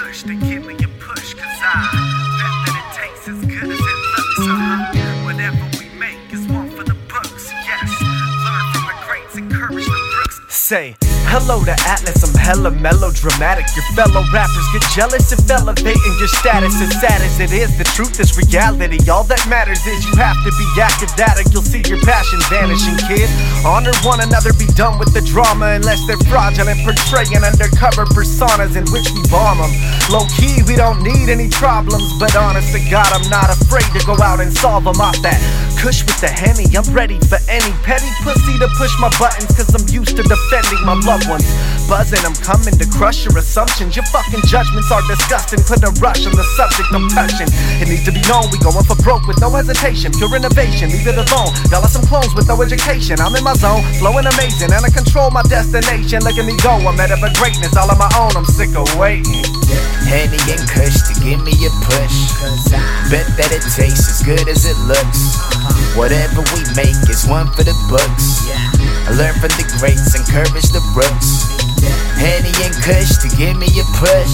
Kush to give me a push, cause I bet that it tastes as good as it looks. Whatever we make is one for the books. Yes, learn from the greats, encourage the brooks. Say hello to Atlas, I'm hella melodramatic. Your fellow rappers get jealous if elevating your status. As sad as it is, the truth is reality. All that matters is you have to be active that, or you'll see your passion vanishing, kid. Honor one another, be done with the drama, unless they're fraudulent, portraying undercover personas in which we bomb them. Low key, we don't need any problems, but honest to God, I'm not afraid to go out and solve them. Off that Kush with the Henny, I'm ready for any petty pussy to push my buttons, cause I'm used to defending my loved ones. Buzzing, I'm coming to crush your assumptions. Your fucking judgments are disgusting. Put a rush on the subject I'm touching. It needs to be known, we going for broke with no hesitation. Pure innovation, leave it alone. Y'all are some clones with no education. I'm in my zone, flowing amazing, and I control my destination. Look at me go, I'm headed for greatness, all on my own, I'm sick of waiting. Henny and Kush to give me a push. Bet that it tastes as good as it looks. Whatever we make is one for the books. I learn from the greats, encourage the brooks. Henny and Kush to give me a push.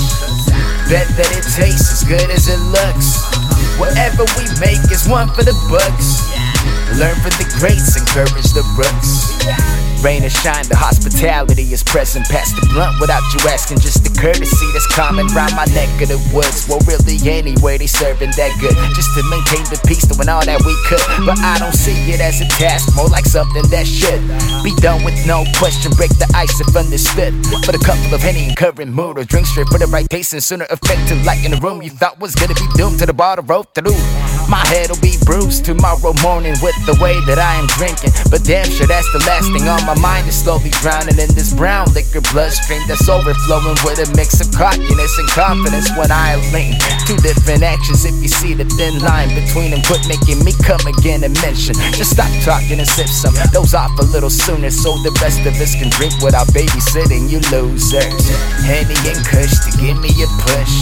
Bet that it tastes as good as it looks. Whatever we make is one for the books. Learn from the greats, encourage the brooks. Rain or shine, the hospitality is present. Pass the blunt without you asking, just the courtesy that's common round my neck of the woods. Well, really, anyway, they serving that good, just to maintain the peace, doing all that we could. But I don't see it as a task, more like something that should be done with no question. Break the ice if understood. For the couple of Henny and current mood, or drink straight for the right taste and sooner effective. Like in the room you thought was gonna be doomed, to the bar to roll through. My head'll be bruised tomorrow morning with the way that I am drinking. But damn sure that's the last thing on my mind is slowly drowning in this brown liquor bloodstream that's overflowing with a mix of cockiness and confidence when I lean. Two different actions if you see the thin line between them. Quit making me come again and mention. Just stop talking and sip some. Those off a little sooner so the rest of us can drink without babysitting you losers. Henny and Kush to give me a push.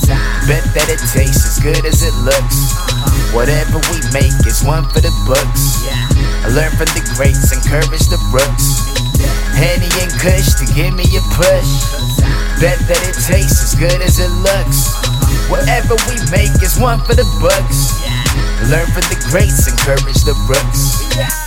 Bet that it tastes as good as it looks. Whatever we make is one for the books. I learn from the greats, encourage the brooks. Henny and Kush to give me a push. Bet that it tastes as good as it looks. Whatever we make is one for the books. Learn from the greats, encourage the brooks.